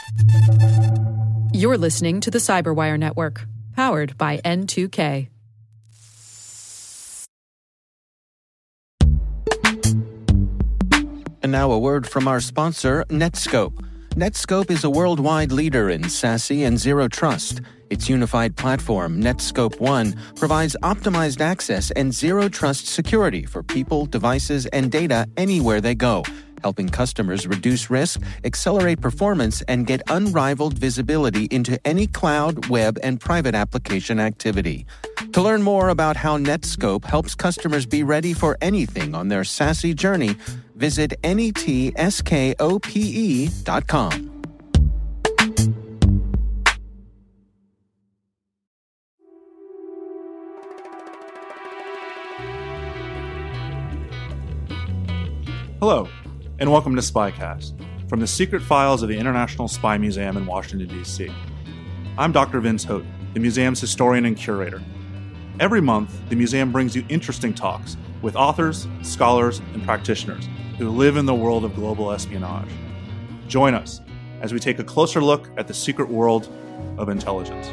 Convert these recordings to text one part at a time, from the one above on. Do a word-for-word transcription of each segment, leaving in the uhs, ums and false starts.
You're listening to the Cyberwire Network, powered by N two K. And now a word from our sponsor, Netskope. Netskope is a worldwide leader in SASE and Zero Trust. Its unified platform, Netskope One, provides optimized access and Zero Trust security for people, devices, and data anywhere they go, helping customers reduce risk, accelerate performance, and get unrivaled visibility into any cloud, web, and private application activity. To learn more about how Netskope helps customers be ready for anything on their SASE journey, visit netskope dot com. Hello, and welcome to Spycast, from the secret files of the International Spy Museum in Washington, D C I'm Doctor Vince Houghton, the museum's historian and curator. Every month, the museum brings you interesting talks with authors, scholars, and practitioners who live in the world of global espionage. Join us as we take a closer look at the secret world of intelligence.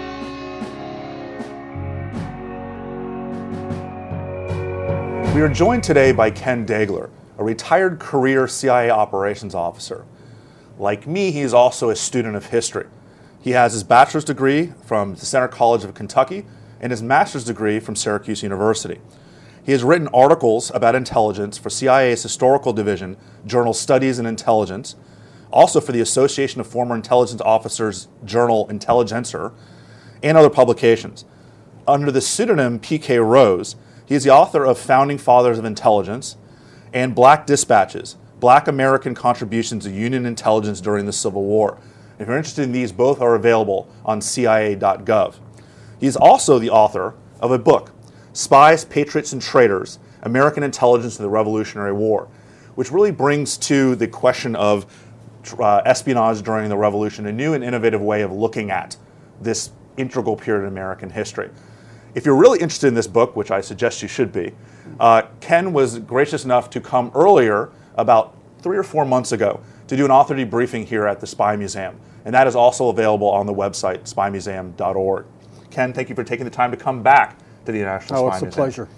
We are joined today by Ken Daigler, a retired career C I A operations officer. Like me, he is also a student of history. He has his bachelor's degree from the Centre College of Kentucky and his master's degree from Syracuse University. He has written articles about intelligence for C I A's historical division, journal Studies in Intelligence, also for the Association of Former Intelligence Officers journal Intelligencer, and other publications. Under the pseudonym P K Rose, he is the author of Founding Fathers of Intelligence and Black Dispatches, Black American Contributions to Union Intelligence During the Civil War. If you're interested in these, both are available on C I A dot gov. He is also the author of a book, Spies, Patriots, and Traitors, American Intelligence in the Revolutionary War, which really brings to the question of uh, espionage during the Revolution a new and innovative way of looking at this integral period in American history. If you're really interested in this book, which I suggest you should be, uh, Ken was gracious enough to come earlier, about three or four months ago, to do an author debriefing here at the Spy Museum. And that is also available on the website, spy museum dot org. Ken, thank you for taking the time to come back to the National Oh, Spy it's a Museum. pleasure.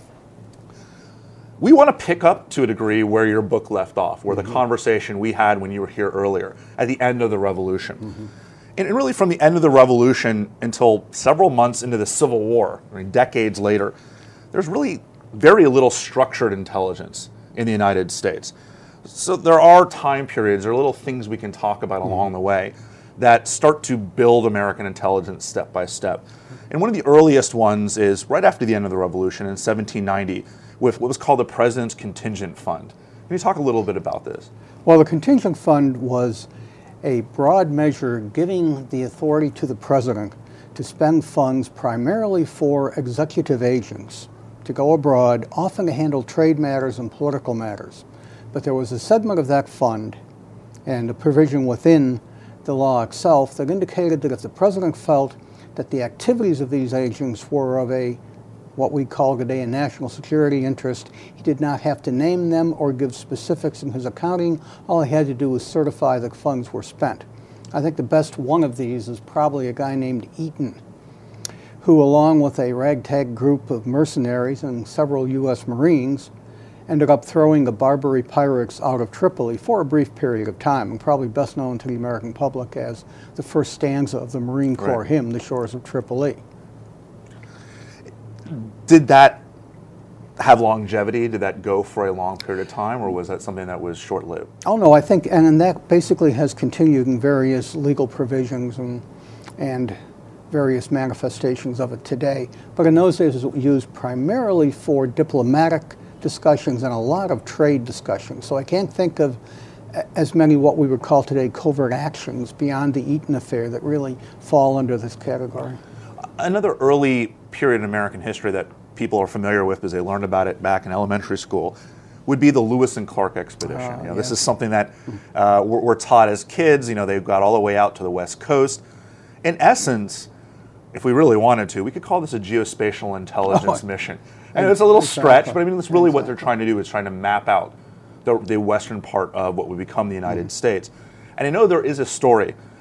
We want to pick up to a degree where your book left off, where Mm-hmm. the conversation we had when you were here earlier, at the end of the Revolution. Mm-hmm. And really from the end of the Revolution until several months into the Civil War, I mean, decades later, there's really very little structured intelligence in the United States. So there are time periods, there are little things we can talk about mm-hmm. along the way that start to build American intelligence step by step. And one of the earliest ones is right after the end of the Revolution in seventeen ninety with what was called the President's Contingent Fund. Can you talk a little bit about this? Well, the Contingent Fund was a broad measure giving the authority to the president to spend funds primarily for executive agents to go abroad, often to handle trade matters and political matters. But there was a segment of that fund and a provision within the law itself that indicated that if the president felt that the activities of these agents were of a what we call today a national security interest, he did not have to name them or give specifics in his accounting. All he had to do was certify that funds were spent. I think the best one of these is probably a guy named Eaton, who along with a ragtag group of mercenaries and several U S Marines ended up throwing the Barbary pirates out of Tripoli for a brief period of time, and probably best known to the American public as the first stanza of the Marine Corps right. hymn, The Shores of Tripoli. Did that have longevity? Did that go for a long period of time, or was that something that was short-lived? Oh no, I think, and, and that basically has continued in various legal provisions and and various manifestations of it today. But in those days, it was used primarily for diplomatic discussions and a lot of trade discussions. So I can't think of as many what we would call today covert actions beyond the Eaton affair that really fall under this category. Another early period in American history that people are familiar with because they learned about it back in elementary school would be the Lewis and Clark expedition. Uh, you know, yeah. This is something that uh, we're, we're taught as kids. You know, they got all the way out to the West Coast. In essence, if we really wanted to, we could call this a geospatial intelligence Oh, mission. And it's a little exactly. stretch, but I mean, that's really Exactly. what they're trying to do is trying to map out the, the western part of what would become the United mm. States. And I know there is a story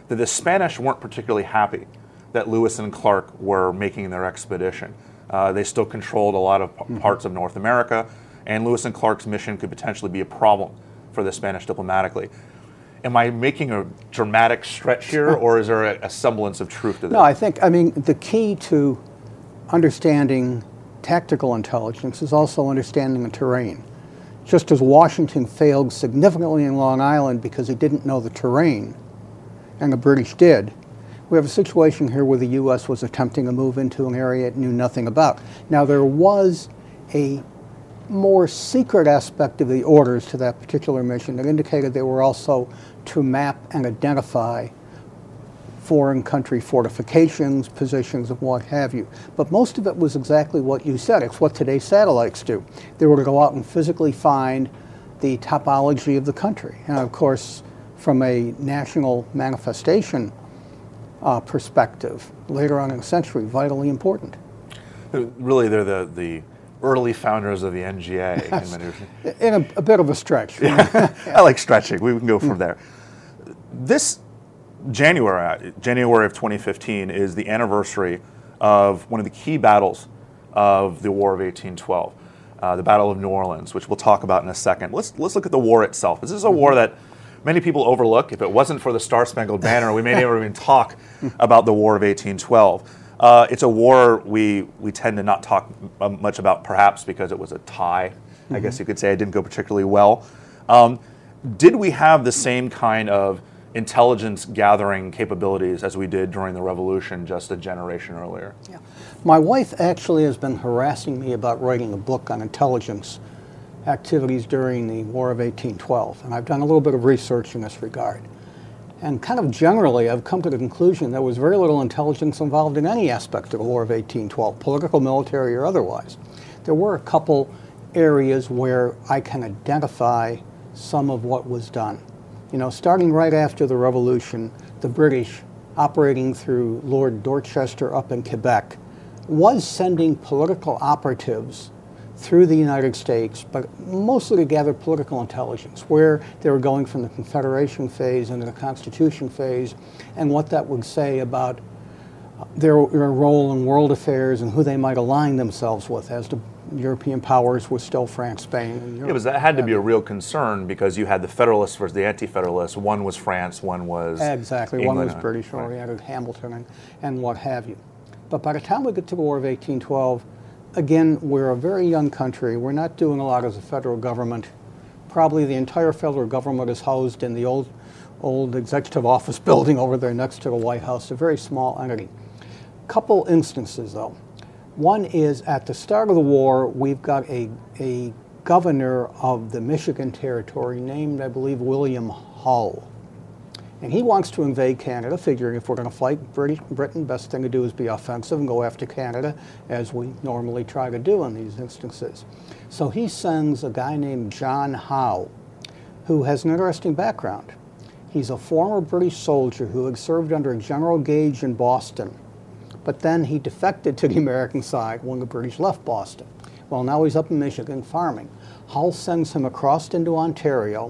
that the Spanish weren't particularly happy that Lewis and Clark were making their expedition. Uh, they still controlled a lot of p- parts of North America, and Lewis and Clark's mission could potentially be a problem for the Spanish diplomatically. Am I making a dramatic stretch here, or is there a, a semblance of truth to this? No, I think, I mean, the key to understanding tactical intelligence is also understanding the terrain. Just as Washington failed significantly in Long Island because he didn't know the terrain, and the British did, we have a situation here where the U S was attempting to move into an area it knew nothing about. Now, there was a more secret aspect of the orders to that particular mission that indicated they were also to map and identify foreign country fortifications, positions, and what have you. But most of it was exactly what you said. It's what today's satellites do. They were to go out and physically find the topology of the country. And of course, from a national manifestation uh, perspective, later on in the century, vitally important. Really, they're the, the early founders of the N G A. Yes. In a, a bit of a stretch. Yeah. I like stretching. We can go from there. This January, January of twenty fifteen is the anniversary of one of the key battles of the War of eighteen twelve, uh, the Battle of New Orleans, which we'll talk about in a second. Let's let's look at the war itself. This is a war that many people overlook. If it wasn't for the Star-Spangled Banner, we may never even talk about the War of eighteen twelve. Uh, it's a war we we tend to not talk much about, perhaps because it was a tie. Mm-hmm. I guess you could say it didn't go particularly well. Um, did we have the same kind of intelligence gathering capabilities as we did during the Revolution just a generation earlier? Yeah. My wife actually has been harassing me about writing a book on intelligence activities during the War of eighteen twelve, and I've done a little bit of research in this regard. And kind of generally, I've come to the conclusion there was very little intelligence involved in any aspect of the War of eighteen twelve, political, military, or otherwise. There were a couple areas where I can identify some of what was done. You know, starting right after the Revolution, the British, operating through Lord Dorchester up in Quebec, was sending political operatives through the United States, but mostly to gather political intelligence, where they were going from the Confederation phase into the Constitution phase, and what that would say about their, their role in world affairs and who they might align themselves with, as the European powers were still France, Spain, and Europe. Yeah, because that had to be a real concern, because you had the Federalists versus the Anti-Federalists. One was France, one was Exactly, England. one was British oriented, right. Hamilton, and, and what have you. But by the time we get to the War of eighteen twelve, again, we're a very young country. We're not doing a lot as a federal government. Probably the entire federal government is housed in the old, old executive office building over there next to the White House, a very small entity. Couple instances, though. One is at the start of the war, we've got a, a governor of the Michigan Territory named, I believe, William Hull. And he wants to invade Canada, figuring if we're going to fight British, Britain, best thing to do is be offensive and go after Canada, as we normally try to do in these instances. So he sends a guy named John Howe, who has an interesting background. He's a former British soldier who had served under General Gage in Boston, but then he defected to the American side when the British left Boston. Well, now he's up in Michigan farming. Hull sends him across into Ontario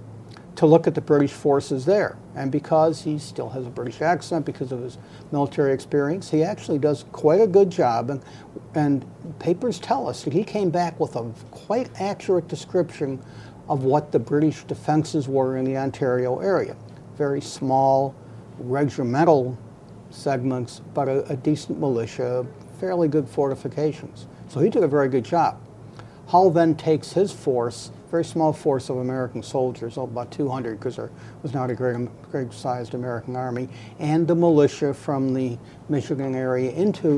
to look at the British forces there. And because he still has a British accent, because of his military experience, he actually does quite a good job. And, and papers tell us that he came back with a quite accurate description of what the British defenses were in the Ontario area. Very small, regimental segments, but a, a decent militia, fairly good fortifications. So he did a very good job. Hull then takes his force, very small force of American soldiers, oh, about two hundred, because there was not a great, great sized American army, and the militia from the Michigan area into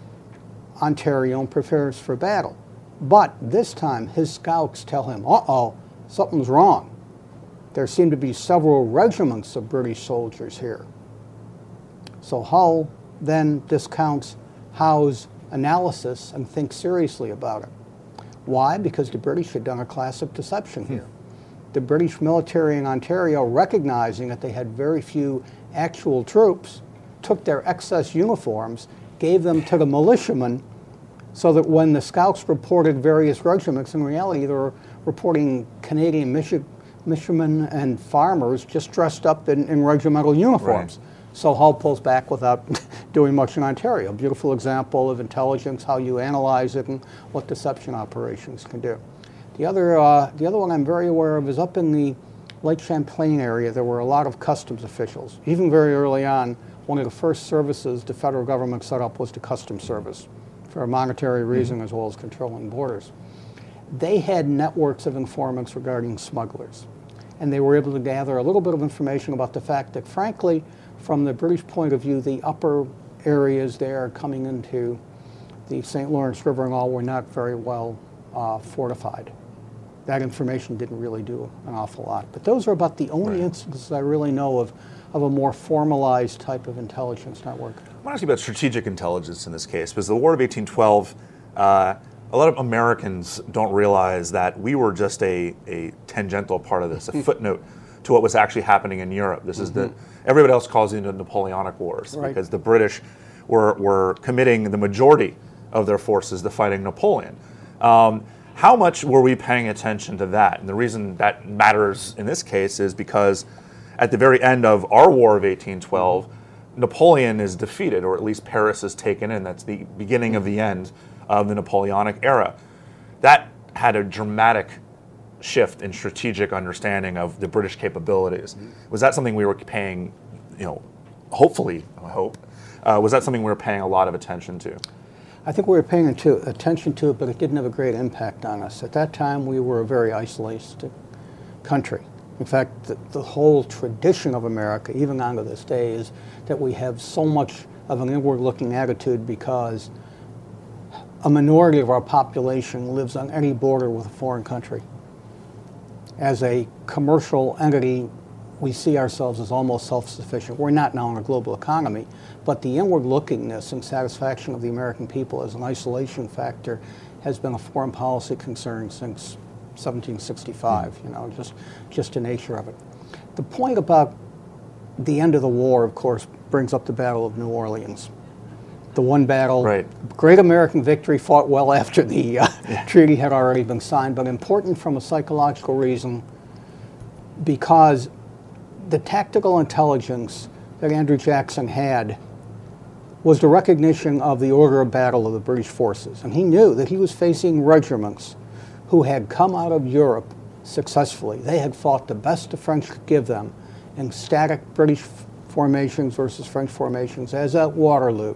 Ontario and prepares for battle. But this time, his scouts tell him, uh-oh, something's wrong. There seem to be several regiments of British soldiers here. So Hull then discounts Howe's analysis and thinks seriously about it. Why? Because the British had done a classic deception here. The British military in Ontario, recognizing that they had very few actual troops, took their excess uniforms, gave them to the militiamen, so that when the scouts reported various regiments, in reality they were reporting Canadian Michi- fishermen and farmers just dressed up in, in regimental uniforms. Right. So Hull pulls back without doing much in Ontario. A beautiful example of intelligence, how you analyze it, and what deception operations can do. The other, uh, the other one I'm very aware of is up in the Lake Champlain area. There were a lot of customs officials. Even very early on, one of the first services the federal government set up was the Customs Service, for a monetary reason as well as controlling borders. They had networks of informants regarding smugglers, and they were able to gather a little bit of information about the fact that, frankly, from the British point of view, the upper areas there coming into the Saint Lawrence River and all were not very well uh, fortified. That information didn't really do an awful lot. But those are about the only Right. instances I really know of of a more formalized type of intelligence network. I want to ask you about strategic intelligence in this case, because the War of eighteen twelve, uh, a lot of Americans don't realize that we were just a, a tangential part of this, a footnote to what was actually happening in Europe. This is the, everybody else calls it the Napoleonic Wars, Right. because the British were, were committing the majority of their forces to fighting Napoleon. Um, how much were we paying attention to that? And the reason that matters in this case is because at the very end of our War of eighteen twelve, Napoleon is defeated, or at least Paris is taken, and that's the beginning of the end of the Napoleonic era. That had a dramatic shift in strategic understanding of the British capabilities. Was that something we were paying, you know, hopefully, I hope, uh, was that something we were paying a lot of attention to? I think we were paying into, attention to it, but it didn't have a great impact on us. At that time, we were a very isolated country. In fact, the, the whole tradition of America, even on to this day, is that we have so much of an inward-looking attitude because a minority of our population lives on any border with a foreign country. As a commercial entity, we see ourselves as almost self-sufficient. We're not now in a global economy, but the inward-lookingness and satisfaction of the American people as an isolation factor has been a foreign policy concern since seventeen sixty-five, you know, just, just the nature of it. The point about the end of the war, of course, brings up the Battle of New Orleans. The one battle, Right. great American victory, fought well after the uh, yeah. treaty had already been signed, but important from a psychological reason because the tactical intelligence that Andrew Jackson had was the recognition of the order of battle of the British forces. And he knew that he was facing regiments who had come out of Europe successfully. They had fought the best the French could give them in static British formations versus French formations, as at Waterloo.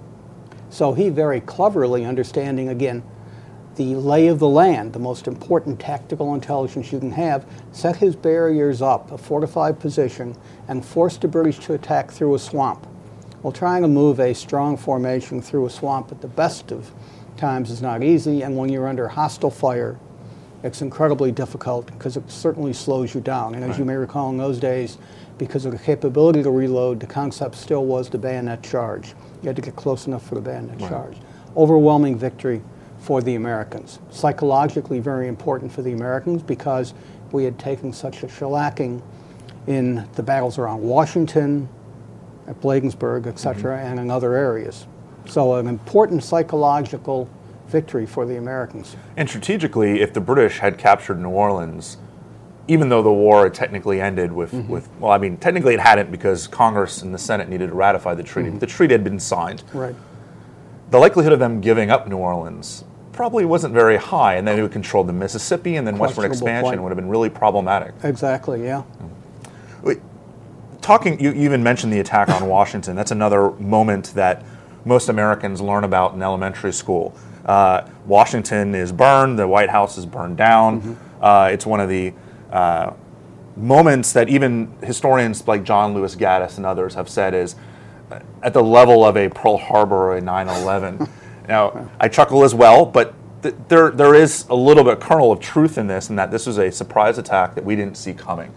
So he very cleverly, understanding again the lay of the land, the most important tactical intelligence you can have, set his barriers up, a fortified position, and forced the British to attack through a swamp. Well, trying to move a strong formation through a swamp at the best of times is not easy, and when you're under hostile fire, it's incredibly difficult because it certainly slows you down. And as Right. you may recall, in those days, because of the capability to reload, the concept still was the bayonet charge. You had to get close enough for the bayonet Right. charge. Overwhelming victory for the Americans. Psychologically very important for the Americans because we had taken such a shellacking in the battles around Washington, at Bladensburg, et cetera, mm-hmm. and in other areas. So an important psychological victory for the Americans. And strategically, if the British had captured New Orleans, even though the war had technically ended with, mm-hmm. with well, I mean, technically it hadn't because Congress and the Senate needed to ratify the treaty, mm-hmm. but the treaty had been signed. Right. The likelihood of them giving up New Orleans probably wasn't very high, and then they would control the Mississippi, and then westward expansion point. would have been really problematic. Exactly, yeah. Wait, talking, you, you even mentioned the attack on Washington. That's another moment that most Americans learn about in elementary school. Uh, Washington is burned, the White House is burned down. Mm-hmm. Uh, it's one of the uh, moments that even historians like John Lewis Gaddis and others have said is at the level of a Pearl Harbor or a nine eleven. Now, I chuckle as well, but th- there there is a little bit kernel of truth in this, in that this was a surprise attack that we didn't see coming.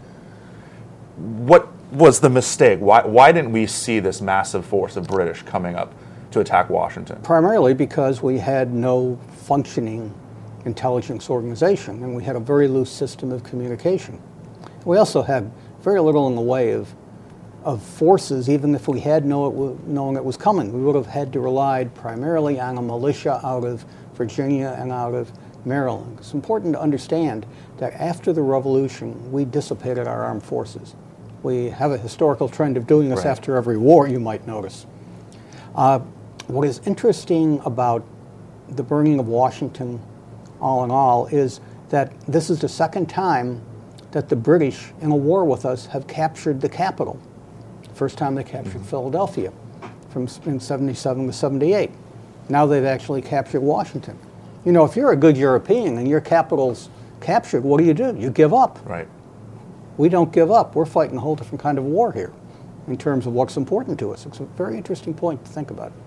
What was the mistake? Why why didn't we see this massive force of British coming up to attack Washington? Primarily because we had no functioning intelligence organization, and we had a very loose system of communication. We also had very little in the way of of forces, even if we had know it, known it was coming. We would have had to rely primarily on a militia out of Virginia and out of Maryland. It's important to understand that after the Revolution, we dissipated our armed forces. We have a historical trend of doing this right. after every war, you might notice. Uh, what is interesting about the burning of Washington, all in all, is that this is the second time that the British, in a war with us, have captured the capital. First time they captured mm-hmm. Philadelphia from in seventy-seven to seventy-eight. Now they've actually captured Washington. You know, if you're a good European and your capital's captured, what do you do? You give up. Right. We don't give up. We're fighting a whole different kind of war here in terms of what's important to us. It's a very interesting point to think about.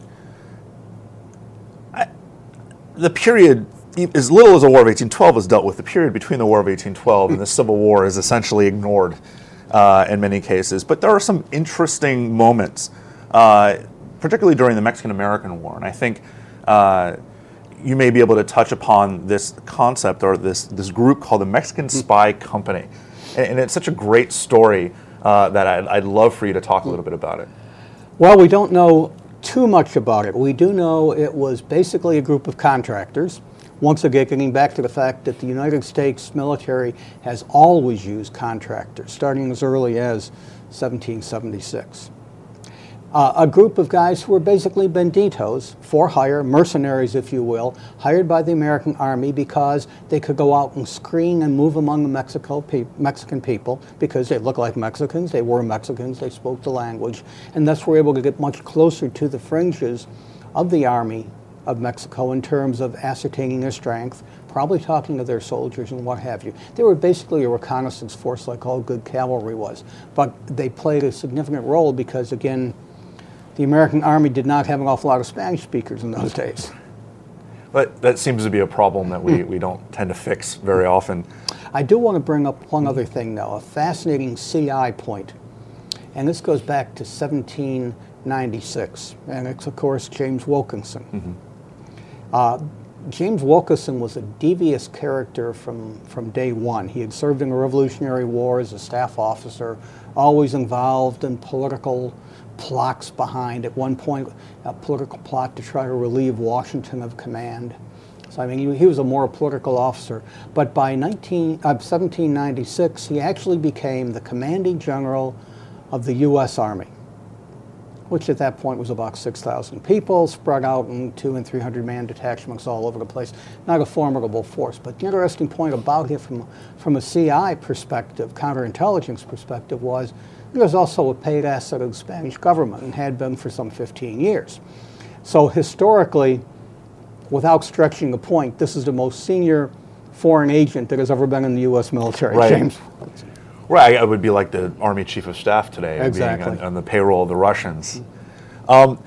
I, the period, as little as the War of eighteen twelve is dealt with, the period between the War of eighteen twelve and the Civil War is essentially ignored uh, in many cases. But there are some interesting moments, uh, particularly during the Mexican-American War. And I think uh, you may be able to touch upon this concept or this, this group called the Mexican Spy Company. And it's such a great story uh, that I'd, I'd love for you to talk a little bit about it. Well, we don't know too much about it. We do know it was basically a group of contractors. Once again, getting back to the fact that the United States military has always used contractors, starting as early as seventeen seventy-six. Uh, a group of guys who were basically banditos, for hire, mercenaries if you will, hired by the American Army because they could go out and screen and move among the Mexico pe- Mexican people because they looked like Mexicans, they were Mexicans, they spoke the language, and thus were able to get much closer to the fringes of the Army of Mexico in terms of ascertaining their strength, probably talking to their soldiers and what have you. They were basically a reconnaissance force like all good cavalry was, but they played a significant role because, again, the American Army did not have an awful lot of Spanish speakers in those days. But that seems to be a problem that we, we don't tend to fix very often. I do want to bring up one other thing, though, a fascinating C I point. And this goes back to seventeen ninety-six. And it's, of course, James Wilkinson. Mm-hmm. Uh, James Wilkinson was a devious character from, from day one. He had served in the Revolutionary War as a staff officer, always involved in political plots behind, at one point, a political plot to try to relieve Washington of command. So, I mean, he, he was a more political officer. But by nineteen, uh, seventeen ninety-six, he actually became the commanding general of the U S Army, which at that point was about six thousand people, spread out in two and three hundred man detachments all over the place. Not a formidable force. But the interesting point about him from, from a C I perspective, counterintelligence perspective, was he was also a paid asset of the Spanish government and had been for some fifteen years. So historically, without stretching the point, this is the most senior foreign agent that has ever been in the U S military, right. James. Right, it would be like the Army Chief of Staff today, exactly. being on, on the payroll of the Russians. Um,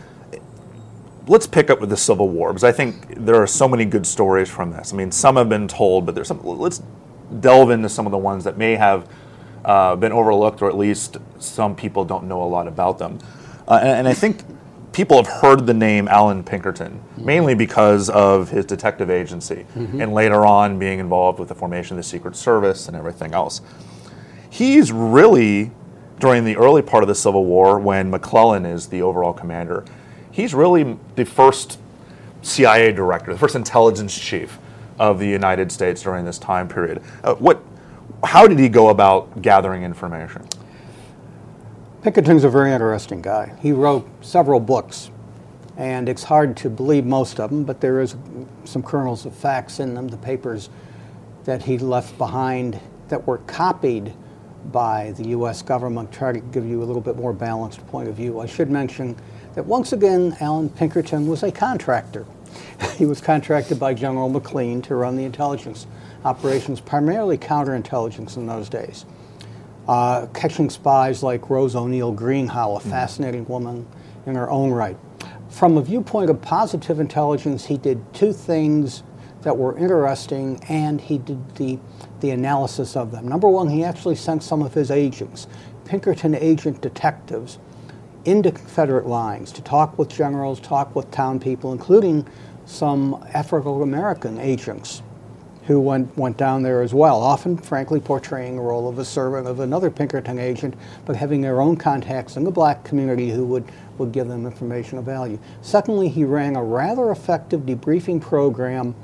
let's pick up with the Civil War, because I think there are so many good stories from this. I mean, some have been told, but there's some. Let's delve into some of the ones that may have uh, been overlooked, or at least some people don't know a lot about them. Uh, and, and I think people have heard the name Allan Pinkerton, mainly because of his detective agency, mm-hmm. and later on being involved with the formation of the Secret Service and everything else. He's really, during the early part of the Civil War, when McClellan is the overall commander, he's really the first C I A director, the first intelligence chief of the United States during this time period. Uh, what, how did he go about gathering information? Pinkerton's a very interesting guy. He wrote several books, and it's hard to believe most of them, but there is some kernels of facts in them, the papers that he left behind that were copied by the U S government, try to give you a little bit more balanced point of view. I should mention that once again, Allan Pinkerton was a contractor. He was contracted by General McLean to run the intelligence operations, primarily counterintelligence in those days. Uh, catching spies like Rose O'Neill Greenhow, a fascinating woman in her own right. From a viewpoint of positive intelligence, he did two things that were interesting, and he did the, the analysis of them. Number one, he actually sent some of his agents, Pinkerton agent detectives, into Confederate lines to talk with generals, talk with town people, including some African-American agents who went, went down there as well, often, frankly, portraying the role of a servant of another Pinkerton agent, but having their own contacts in the black community who would, would give them information of value. Secondly, he ran a rather effective debriefing program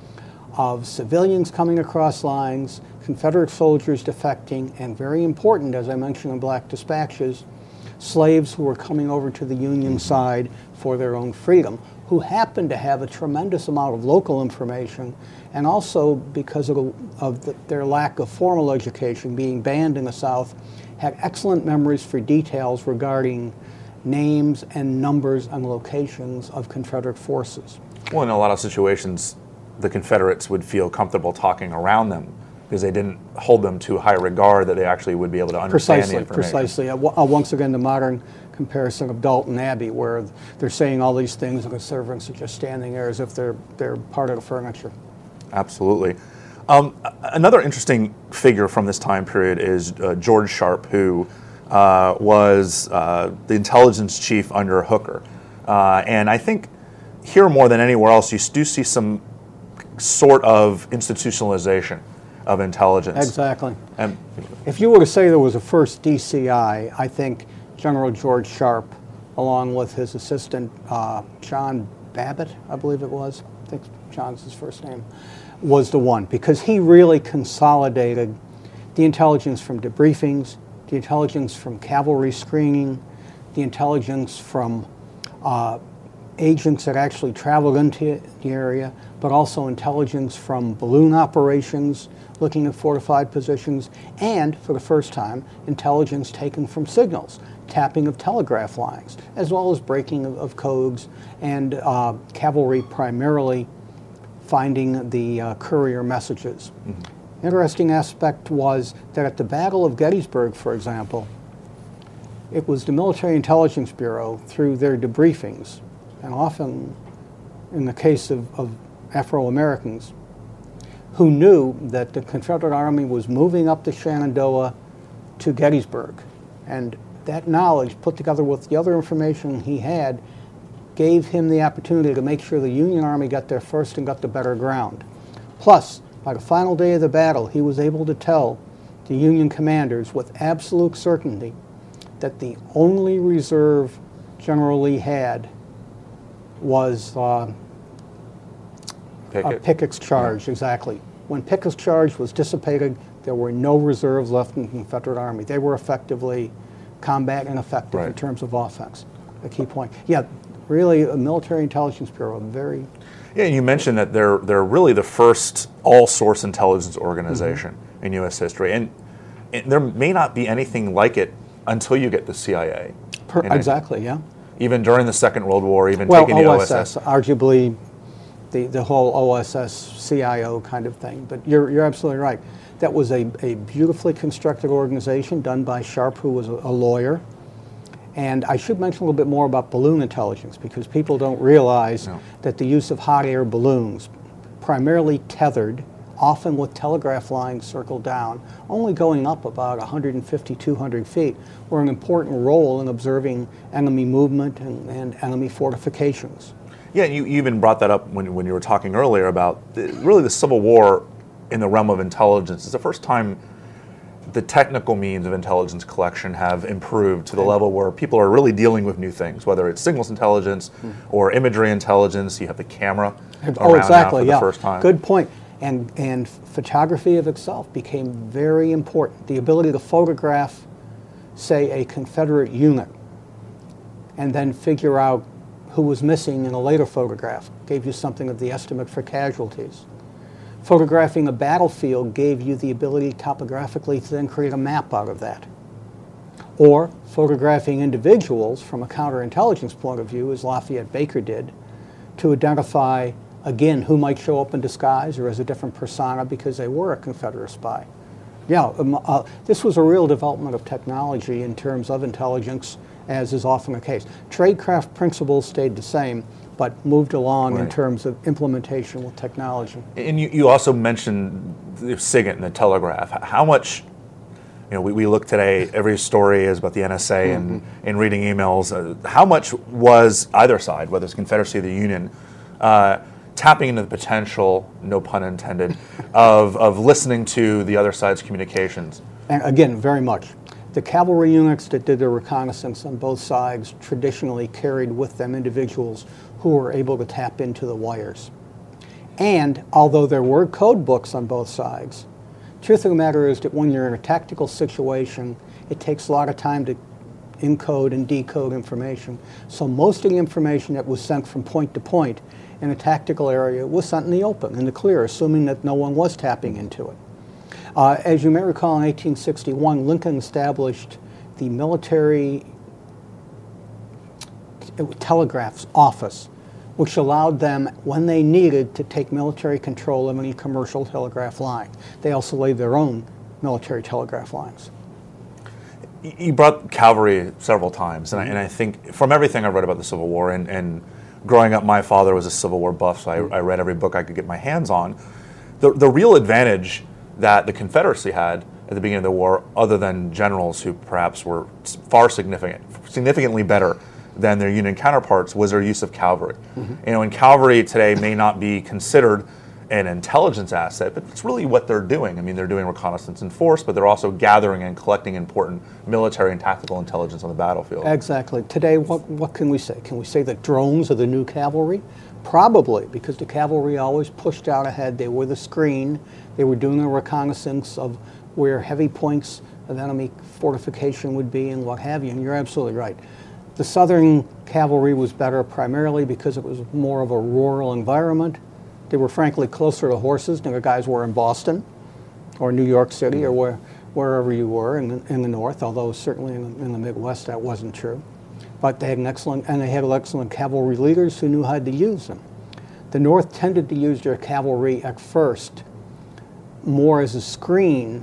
of civilians coming across lines, Confederate soldiers defecting, and very important, as I mentioned in Black Dispatches, slaves who were coming over to the Union side for their own freedom, who happened to have a tremendous amount of local information, and also because of, of the, their lack of formal education, being banned in the South, had excellent memories for details regarding names and numbers and locations of Confederate forces. Well, in a lot of situations, the Confederates would feel comfortable talking around them because they didn't hold them to high regard that they actually would be able to understand Precisely, the information. precisely. Uh, w- uh, once again, the modern comparison of Dalton Abbey, where they're saying all these things and the servants are just standing there as if they're they're part of the furniture. Absolutely. Um, another interesting figure from this time period is uh, George Sharp, who uh, was uh, the intelligence chief under Hooker. Uh, and I think here more than anywhere else, you do see some sort of institutionalization of intelligence. Exactly. And if you were to say there was a first D C I, I think General George Sharp, along with his assistant uh, John Babbitt, I believe it was, I think John's his first name, was the one, because he really consolidated the intelligence from debriefings, the intelligence from cavalry screening, the intelligence from uh, agents that actually traveled into the area, but also intelligence from balloon operations, looking at fortified positions, and, for the first time, intelligence taken from signals, tapping of telegraph lines, as well as breaking of, of codes, and uh, cavalry primarily finding the uh, courier messages. Mm-hmm. Interesting aspect was that at the Battle of Gettysburg, for example, it was the Military Intelligence Bureau, through their debriefings, and often in the case of, of Afro-Americans, who knew that the Confederate Army was moving up the Shenandoah to Gettysburg. And that knowledge, put together with the other information he had, gave him the opportunity to make sure the Union Army got there first and got the better ground. Plus, by the final day of the battle, he was able to tell the Union commanders with absolute certainty that the only reserve General Lee had was uh, Pickett. Uh, Pickett's charge, yeah. Exactly. When Pickett's charge was dissipated, there were no reserves left in the Confederate Army. They were effectively combat ineffective, right, in terms of offense. A key point. Yeah, really, a Military Intelligence Bureau, very... Yeah, and you mentioned that they're they're really the first all-source intelligence organization mm-hmm. in U S history, and, and there may not be anything like it until you get the C I A. Per, exactly, yeah. Even during the Second World War, even well, taking the O S S, O S S. Arguably, the, the whole O S S C I O kind of thing. But you're you're absolutely right. That was a, a beautifully constructed organization done by Sharp, who was a, a lawyer. And I should mention a little bit more about balloon intelligence, because people don't realize no. that the use of hot air balloons, primarily tethered, often with telegraph lines circled down, only going up about one hundred fifty, two hundred feet, were an important role in observing enemy movement and, and enemy fortifications. Yeah, you even brought that up when, when you were talking earlier about the, really the Civil War in the realm of intelligence. It's the first time the technical means of intelligence collection have improved to the level where people are really dealing with new things, whether it's signals intelligence mm-hmm. or imagery intelligence. You have the camera oh, around exactly, now for yeah. the first time. Good point. And, and photography of itself became very important. The ability to photograph, say, a Confederate unit and then figure out who was missing in a later photograph gave you something of the estimate for casualties. Photographing a battlefield gave you the ability topographically to then create a map out of that. Or photographing individuals from a counterintelligence point of view, as Lafayette Baker did, to identify, again, who might show up in disguise or as a different persona because they were a Confederate spy. Yeah, um, uh, this was a real development of technology in terms of intelligence, as is often the case. Tradecraft principles stayed the same, but moved along right. in terms of implementation with technology. And you, you also mentioned the SIGINT and the telegraph. How much, you know, we, we look today, every story is about the N S A mm-hmm. and, and reading emails. Uh, how much was either side, whether it's Confederacy or the Union, uh, tapping into the potential, no pun intended, of, of listening to the other side's communications? And again, very much. The cavalry units that did their reconnaissance on both sides traditionally carried with them individuals who were able to tap into the wires. And although there were code books on both sides, truth of the matter is that when you're in a tactical situation, it takes a lot of time to encode and decode information. So most of the information that was sent from point to point in a tactical area was sent in the open, in the clear, assuming that no one was tapping into it. Uh, as you may recall, in eighteen sixty-one, Lincoln established the military telegraph's office, which allowed them, when they needed, to take military control of any commercial telegraph line. They also laid their own military telegraph lines. You brought cavalry several times, and I, and I think from everything I've read about the Civil War, and, and growing up, my father was a Civil War buff, so I, I read every book I could get my hands on. The, the real advantage that the Confederacy had at the beginning of the war, other than generals who perhaps were far significant, significantly better than their Union counterparts, was their use of cavalry. Mm-hmm. You know, and cavalry today may not be considered an intelligence asset, but it's really what they're doing. I mean, they're doing reconnaissance and force, but they're also gathering and collecting important military and tactical intelligence on the battlefield. Exactly. Today, what, what can we say? Can we say that drones are the new cavalry? Probably, because the cavalry always pushed out ahead. They were the screen. They were doing a reconnaissance of where heavy points of enemy fortification would be and what have you, and you're absolutely right. The Southern cavalry was better primarily because it was more of a rural environment. They were frankly closer to horses than the guys were in Boston or New York City or where, wherever you were in the, in the North, although certainly in the, in the Midwest that wasn't true. But they had an excellent, and they had excellent cavalry leaders who knew how to use them. The North tended to use their cavalry at first more as a screen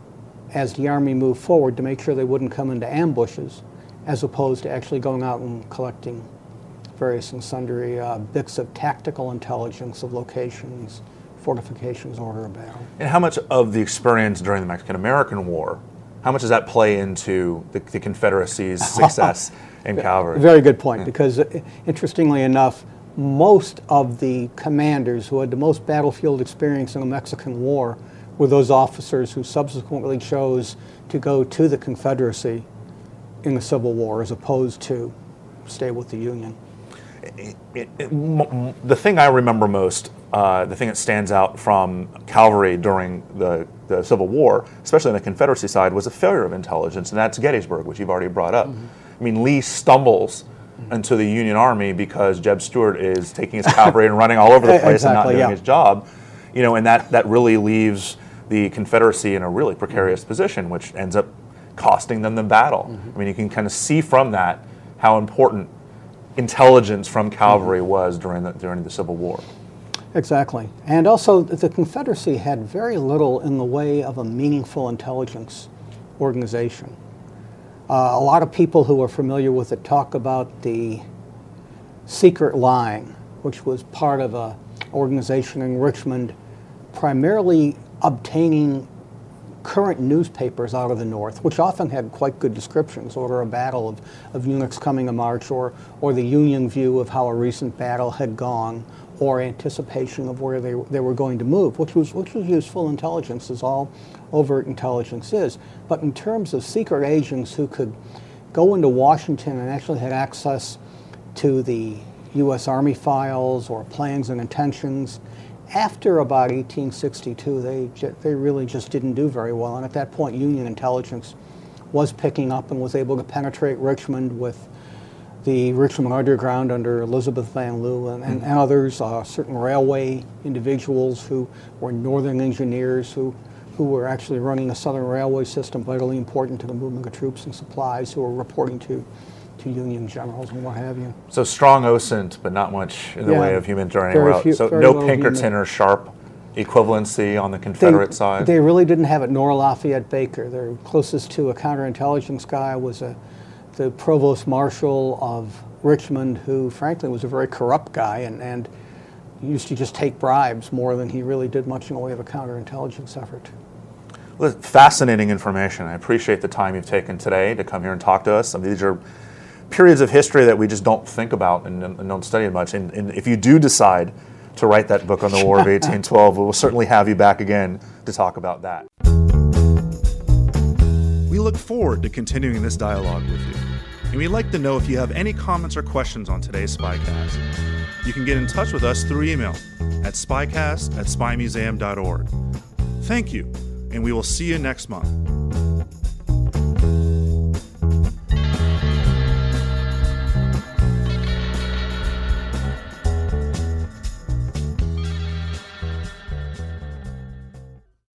as the Army moved forward to make sure they wouldn't come into ambushes, as opposed to actually going out and collecting various and sundry uh, bits of tactical intelligence of locations, fortifications, order of battle. And how much of the experience during the Mexican-American War, how much does that play into the, the Confederacy's success in cavalry? Very good point, yeah. Because uh, interestingly enough, most of the commanders who had the most battlefield experience in the Mexican War were those officers who subsequently chose to go to the Confederacy in the Civil War as opposed to stay with the Union. It, it, it, m- the thing I remember most, uh, the thing that stands out from cavalry during the, the Civil War, especially on the Confederacy side, was a failure of intelligence, and that's Gettysburg, which you've already brought up. Mm-hmm. I mean, Lee stumbles mm-hmm. into the Union Army because Jeb Stuart is taking his cavalry and running all over the place exactly, and not doing yeah. his job. You know, and that, that really leaves the Confederacy in a really precarious mm-hmm. position, which ends up costing them the battle. Mm-hmm. I mean, you can kind of see from that how important intelligence from cavalry mm-hmm. was during the during the Civil War. Exactly. And also, the Confederacy had very little in the way of a meaningful intelligence organization. Uh, a lot of people who are familiar with it talk about the secret line, which was part of a organization in Richmond, primarily obtaining current newspapers out of the North, which often had quite good descriptions, order of battle of, of units coming to march, or, or the Union view of how a recent battle had gone, or anticipation of where they, they were going to move, which was, which was useful intelligence, as all overt intelligence is. But in terms of secret agents who could go into Washington and actually had access to the U S Army files or plans and intentions, after about eighteen sixty-two, they they really just didn't do very well. And at that point, Union intelligence was picking up and was able to penetrate Richmond with the Richmond Underground under Elizabeth Van Lew and, and, and others, uh, certain railway individuals who were Northern engineers who, who were actually running the Southern Railway system, vitally important to the movement of troops and supplies, who were reporting to to Union generals and what have you. So strong O S I N T, but not much in the yeah, way of human during anywhere else. So no Pinkerton human. or Sharp equivalency on the Confederate they, side? They really didn't have it, nor Lafayette Baker. Their closest to a counterintelligence guy was a, the provost marshal of Richmond, who frankly was a very corrupt guy and, and used to just take bribes more than he really did much in the way of a counterintelligence effort. Well, fascinating information. I appreciate the time you've taken today to come here and talk to us. I mean, these are periods of history that we just don't think about and, and don't study much. And, and if you do decide to write that book on the War of eighteen twelve, we'll certainly have you back again to talk about that. We look forward to continuing this dialogue with you. and we'd like to know if you have any comments or questions on today's Spycast. You can get in touch with us through email at spycast at spy museum dot org. Thank you, and we will see you next month.